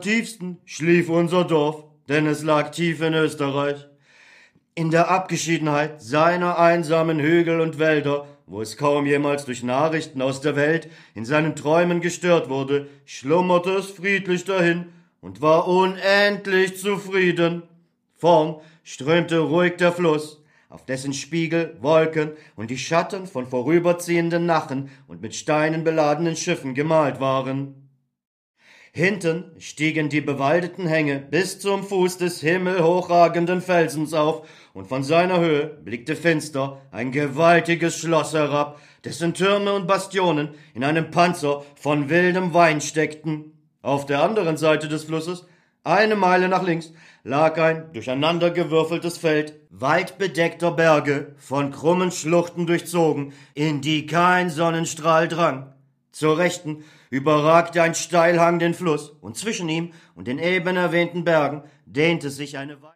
tiefsten schlief unser Dorf, denn es lag tief in Österreich. In der Abgeschiedenheit seiner einsamen Hügel und Wälder, wo es kaum jemals durch Nachrichten aus der Welt in seinen Träumen gestört wurde, schlummerte es friedlich dahin und war unendlich zufrieden. Vorn strömte ruhig der Fluss, auf dessen Spiegel Wolken und die Schatten von vorüberziehenden Nachen und mit Steinen beladenen Schiffen gemalt waren. Hinten stiegen die bewaldeten Hänge bis zum Fuß des himmelhochragenden Felsens auf, und von seiner Höhe blickte finster ein gewaltiges Schloss herab, dessen Türme und Bastionen in einem Panzer von wildem Wein steckten. Auf der anderen Seite des Flusses, eine Meile nach links, lag ein durcheinandergewürfeltes Feld, waldbedeckter Berge, von krummen Schluchten durchzogen, in die kein Sonnenstrahl drang. Zur Rechten überragte ein Steilhang den Fluss, und zwischen ihm und den eben erwähnten Bergen dehnte sich eine